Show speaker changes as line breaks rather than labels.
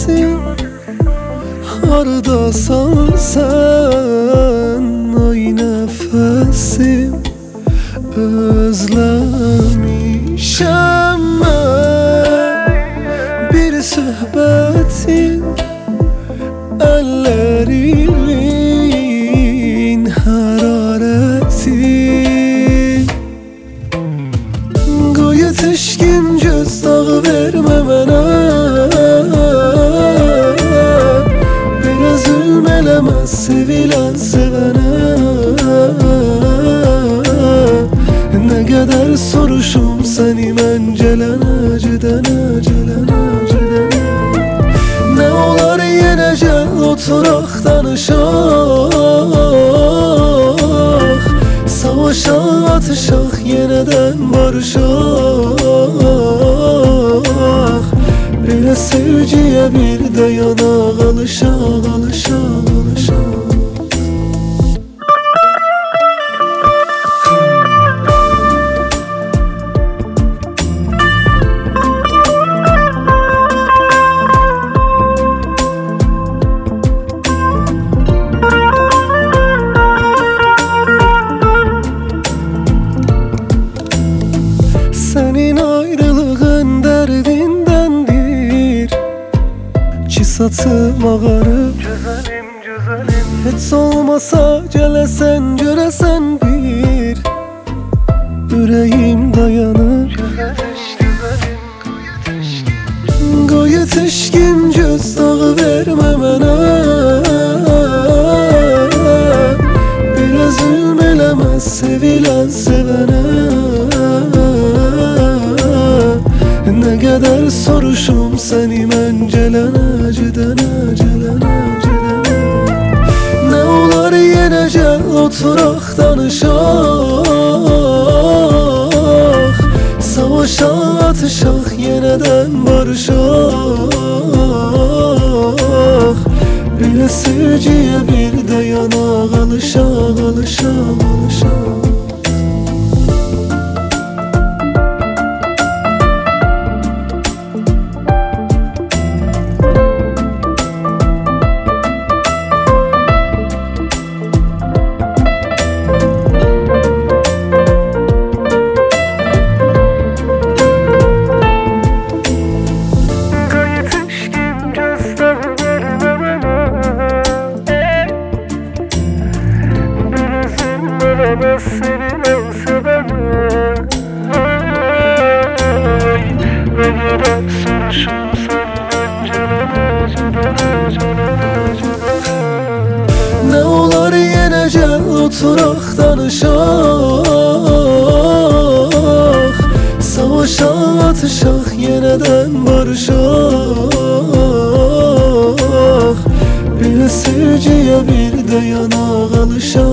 nefesim, hardasan sen ay nefesim. Özlemişem ben bir söhbetin, ellerimin harareti. Qoy yetişkim göz dağı verme mənə, belə zülm eləməz sevilən sevənə. Ne kadar soruşum seni mən gələnə, gedənə, gələnə, gedənə. Ne olar yenə gəl oturaq danışaq, savaşaq, atışaq, yenədən barışaq. Belə sevgiyə bir də yanaq, alışaq, alışaq, alışaq. Senin ayrılığın derdindendir ki saçım ağarıp,
Güzelim, güzelim,
heç olmasa gəlesen göresen bir yüreğim dayanır.
güzelim, güzelim.
Qoy yetişkim göz dağı verme mənə, belə zülm eləməz sevilən sevənə. Ne kadar soruşum seni mən gələnə, gedənə, gələnə, gedənə. Ne olar yenə gəl oturaq danışaq, savaşaq, atışaq, yenədən barışaq. Belə sevgiyə bir də yanaq, alışaq, alışaq, alışaq.
Sevilen sevene, ne kadar sarışın senden canına, canına, canına, canına.
Ne olar yenə gəl oturaq danışaq, savaşaq, atışaq, yenədən barışaq. Belə sevgiyə bir də yanaq, alışaq.